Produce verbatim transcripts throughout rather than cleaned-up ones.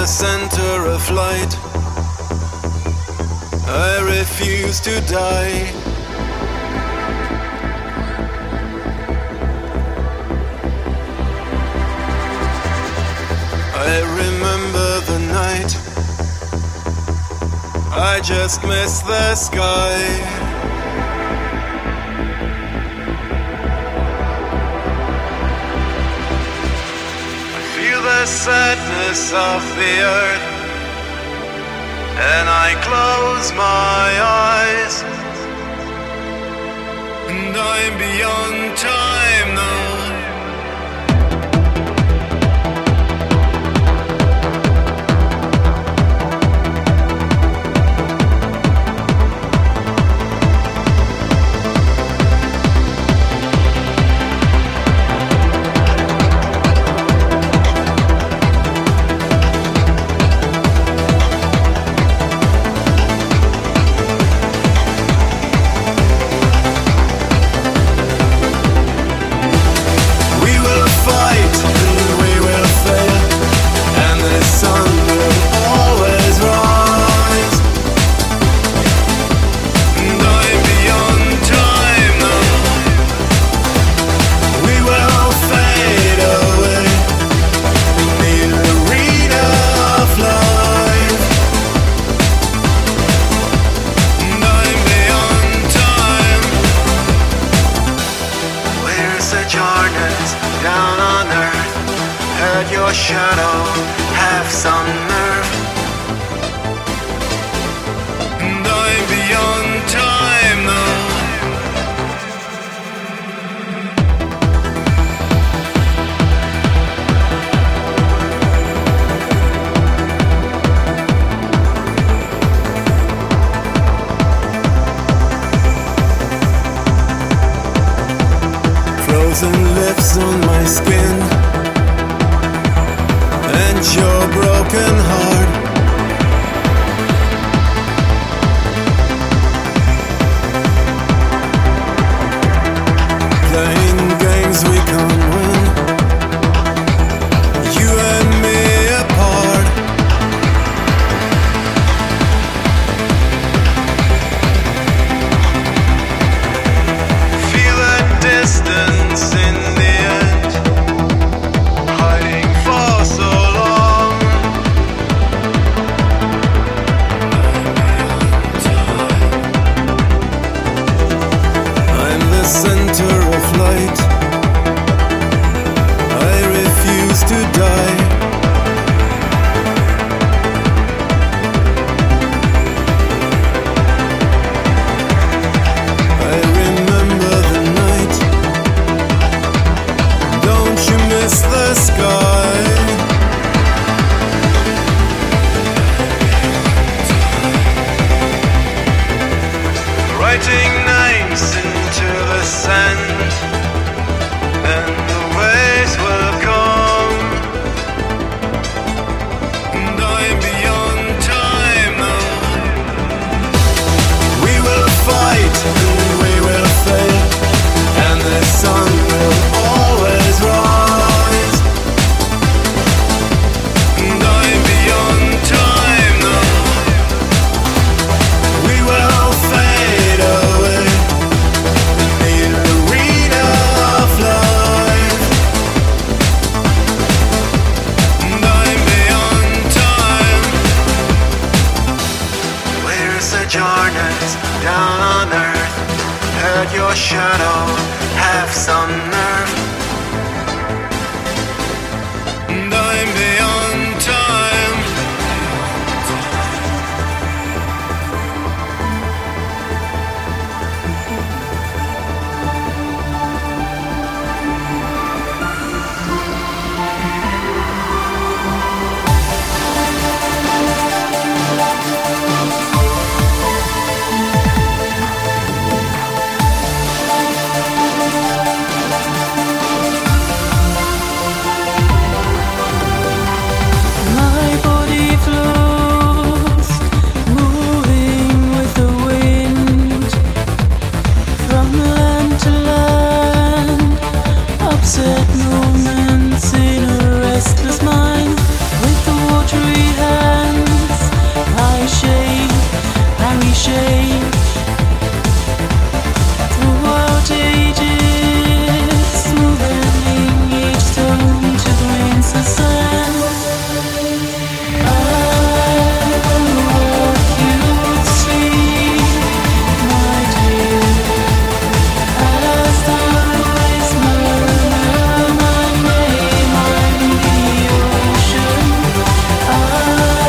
the center of light. I refuse to die. I remember the night. I just miss the sky. I feel the sadness of the earth, and I close my eyes, and I'm beyond time now. Shadow, have some nerve, and I'm beyond time now. Frozen lips on my skin, and your broken heart. Playing games we can't win, you and me apart. Feel the distance in the end, hiding for so long. I'm the center of light. I refuse to die. I remember the night. Don't you miss the sky? Writing names into the sand, and the waves will come, and I'm beyond time now. We will fight and we will fail, and the sun will always rise, and I'm beyond time now. We will fade away in the arena of life, and I'm beyond time. Where's the journey down on earth? Heard your shadow, have some nerve, and I'm beyond time. I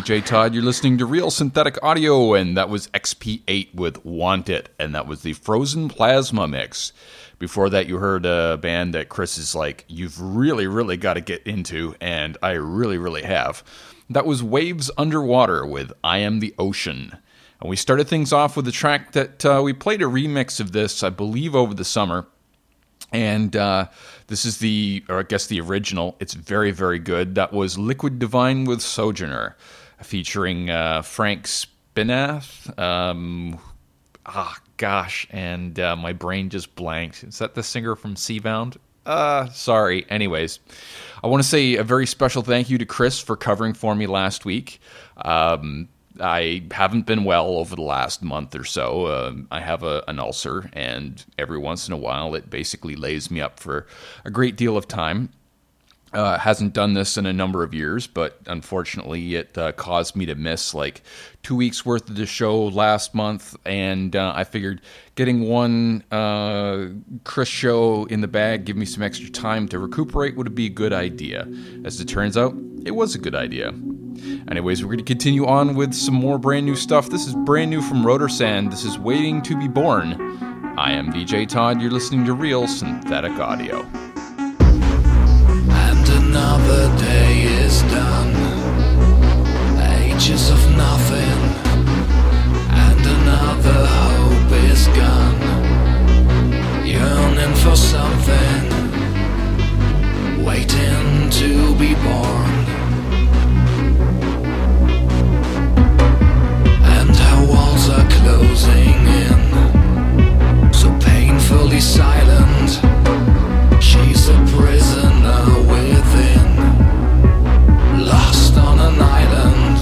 J Todd. You're listening to Real Synthetic Audio, and that was X P eight with Want It, and that was the Frozen Plasma mix. Before that, you heard a band that Chris is like, you've really, really got to get into, and I really, really have. That was Waves Underwater with I Am the Ocean. And we started things off with a track that uh, we played a remix of this, I believe, over the summer. And uh, this is the, or I guess the original. It's very, very good. That was Liquid Divine with Sojourner, featuring uh, Frank Spinath. Um, ah, gosh, and uh, my brain just blanked. Is that the singer from Seabound? Uh, sorry. Anyways, I want to say a very special thank you to Chris for covering for me last week. Um, I haven't been well over the last month or so. Uh, I have a, an ulcer, and every once in a while it basically lays me up for a great deal of time. Uh, hasn't done this in a number of years, but unfortunately it uh, caused me to miss like two weeks worth of the show last month, and uh, I figured getting one uh, Chris show in the bag, give me some extra time to recuperate would be a good idea. As it turns out, it was a good idea. Anyways, we're going to continue on with some more brand new stuff. This is brand new from Rotor Sand. This is Waiting to be Born. I am D J Todd. You're listening to Real Synthetic Audio. Another day is done, ages of nothing, and another hope is gone, yearning for something, waiting to be born. And her walls are closing in, so painfully silent. She's a prisoner within, lost on an island,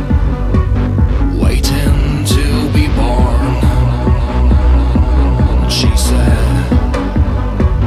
waiting to be born. She said,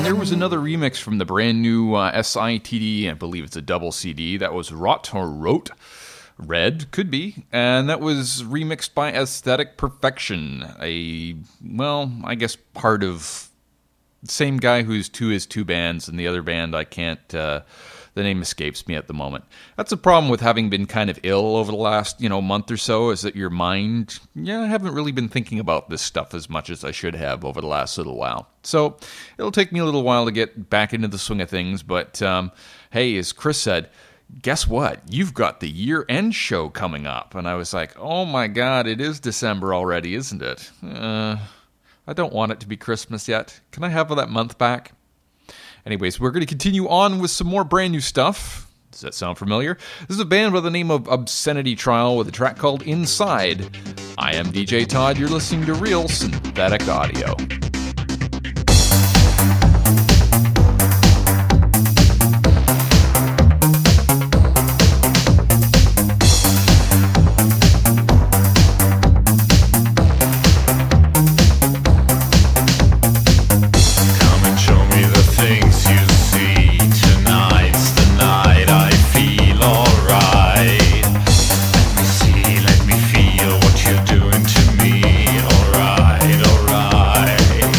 And there was another remix from the brand new uh, S I T D, I believe it's a double C D, that was Rot or Rote, Red, could be, and that was remixed by Aesthetic Perfection, a, well, I guess part of the same guy who's to his two bands, and the other band I can't, uh, the name escapes me at the moment. That's a problem with having been kind of ill over the last, you know, month or so, is that your mind, yeah, I haven't really been thinking about this stuff as much as I should have over the last little while. So it'll take me a little while to get back into the swing of things, but um, hey, as Chris said, guess what? You've got the year-end show coming up. And I was like, oh my God, it is December already, isn't it? Uh, I don't want it to be Christmas yet. Can I have that month back? Anyways, we're going to continue on with some more brand new stuff. Does that sound familiar? This is a band by the name of Obscenity Trial with a track called Inside. I am D J Todd. You're listening to Real Synthetic Audio. Let me feel what you're doing to me. Alright, alright.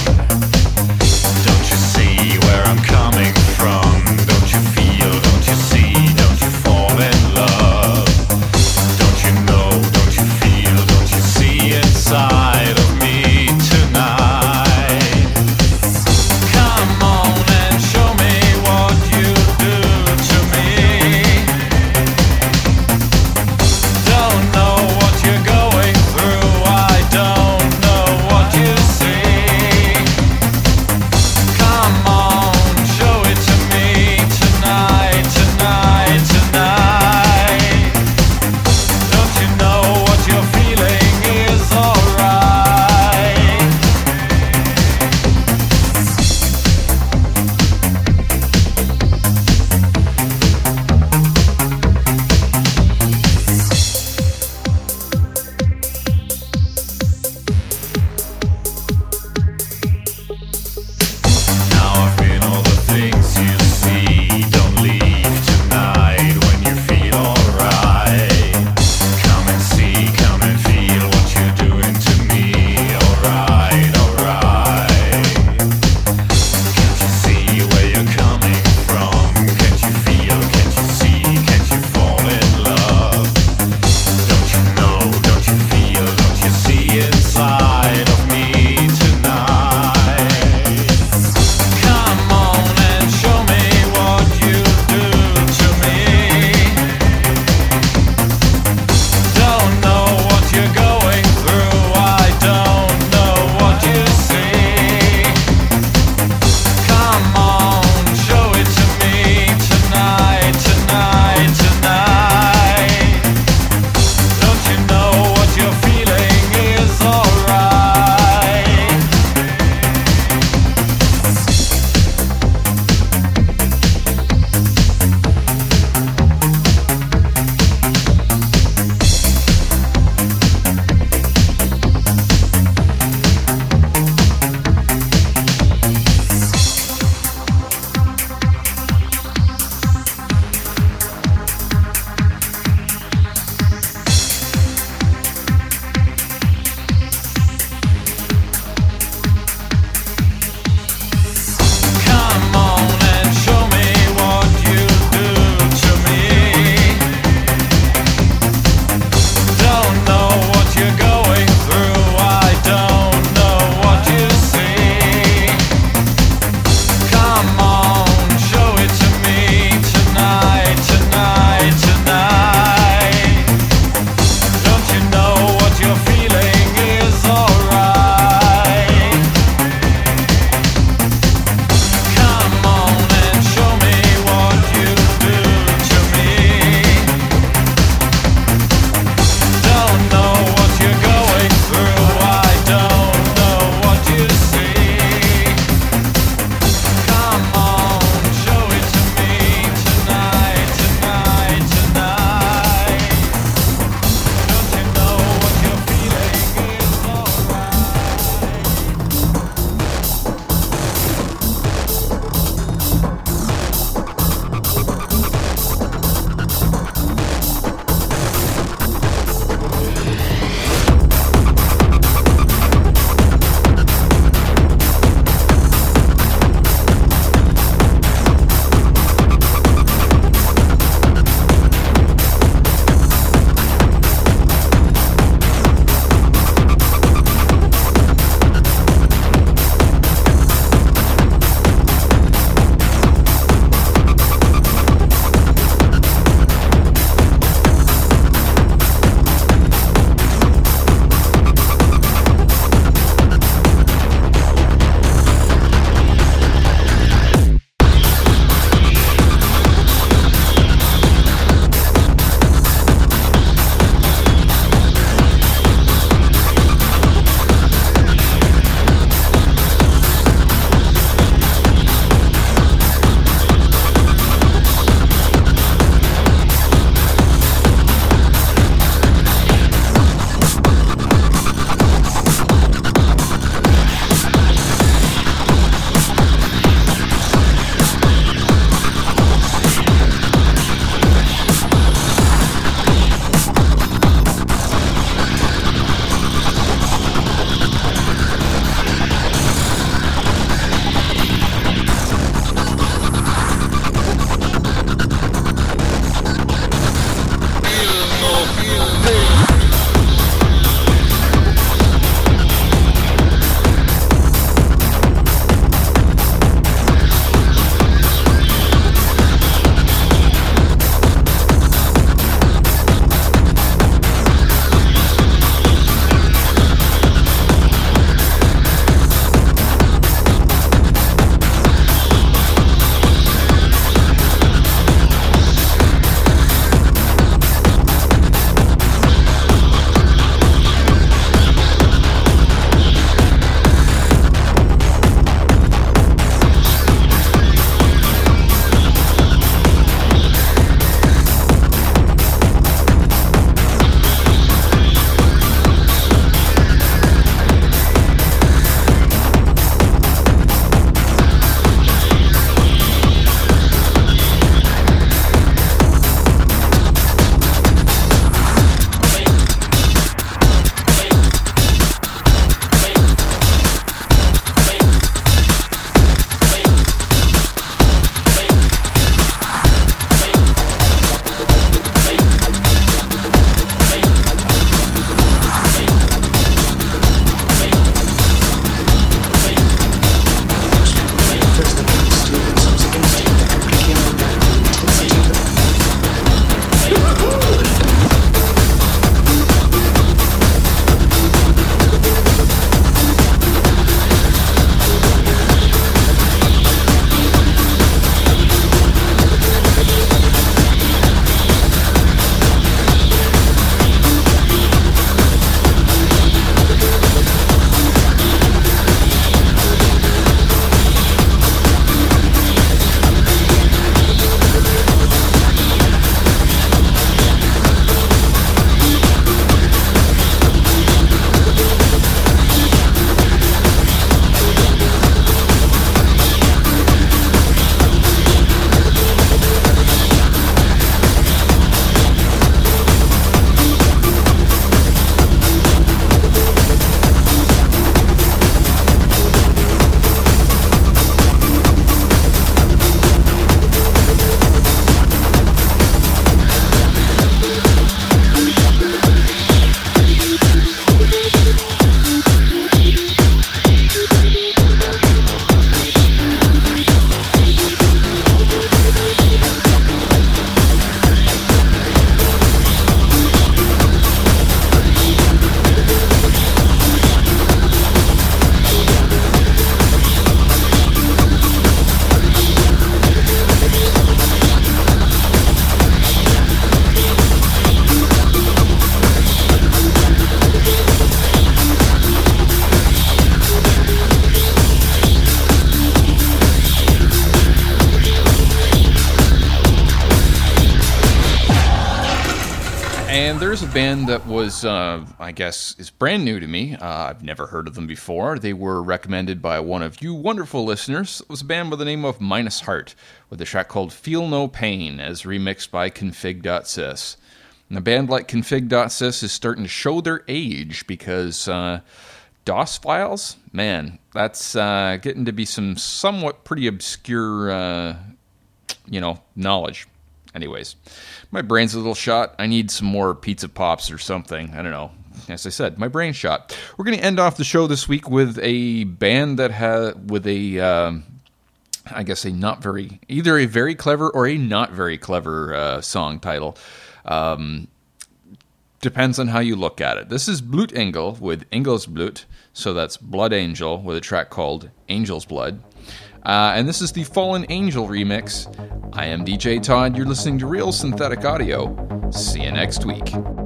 here's a band that was, uh, I guess, is brand new to me. Uh, I've never heard of them before. They were recommended by one of you wonderful listeners. It was a band by the name of Minus Heart, with a track called Feel No Pain, as remixed by Config.sys. And a band like Config.sys is starting to show their age, because uh, DOS files, man, that's uh, getting to be some somewhat pretty obscure, uh, you know, knowledge. Anyways, my brain's a little shot. I need some more pizza pops or something. I don't know. As I said, my brain's shot. We're going to end off the show this week with a band that has, with a, um, I guess a not very, either a very clever or a not very clever uh, song title. Um, depends on how you look at it. This is Blutengel with Engelsblut, so that's Blood Angel, with a track called Angel's Blood. Uh, and this is the Fallen Angel remix. I am D J Todd. You're listening to Real Synthetic Audio. See you next week.